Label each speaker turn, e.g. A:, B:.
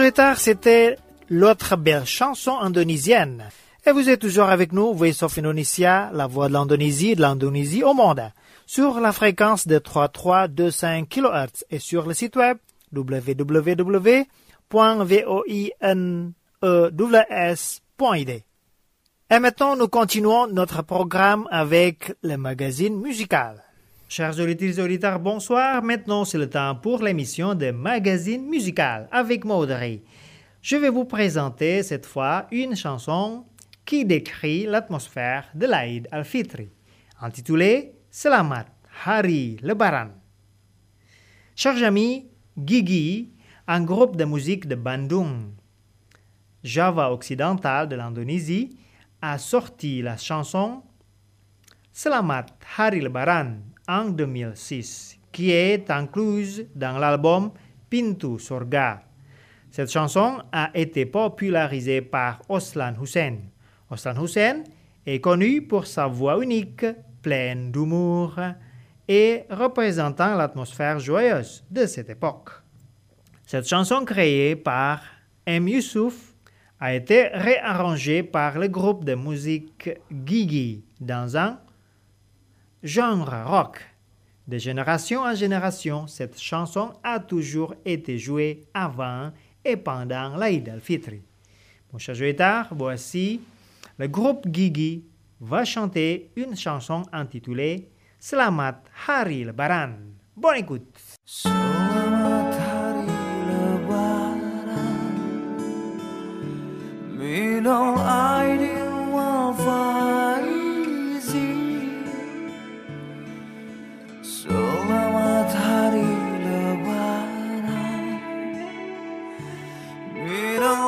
A: Retard, c'était l'autre belle chanson indonésienne. Et vous êtes toujours avec nous, Voice of Indonesia, la voix de l'Indonésie au monde, sur la fréquence de 3325 kHz et sur le site web www.voinews.id. Et maintenant, nous continuons notre programme avec le magazine musical. Chers auditeurs et auditeurs, bonsoir. Maintenant, c'est le temps pour l'émission de Magazine musical avec Maudrey. Je vais vous présenter cette fois une chanson qui décrit l'atmosphère de l'Aïd al-Fitri, intitulée Selamat Hari Lebaran. Chers amis, Gigi, un groupe de musique de Bandung, Java occidental de l'Indonésie, a sorti la chanson Selamat Hari Lebaran en 2006, qui est incluse dans l'album Pintu Surga. Cette chanson a été popularisée par Oslan Hussein. Oslan Hussein est connu pour sa voix unique, pleine d'humour et représentant l'atmosphère joyeuse de cette époque. Cette chanson créée par M. Yusuf a été réarrangée par le groupe de musique Gigi dans un genre rock. De génération en génération, cette chanson a toujours été jouée avant et pendant l'Aïd al-Fitri. Mon cher joueur, voici le groupe Gigi va chanter une chanson intitulée Selamat Hari Lebaran. Bonne écoute.
B: Selamat Hari Lebaran minal aidin wal faizin. Selamat Hari Lebaran minal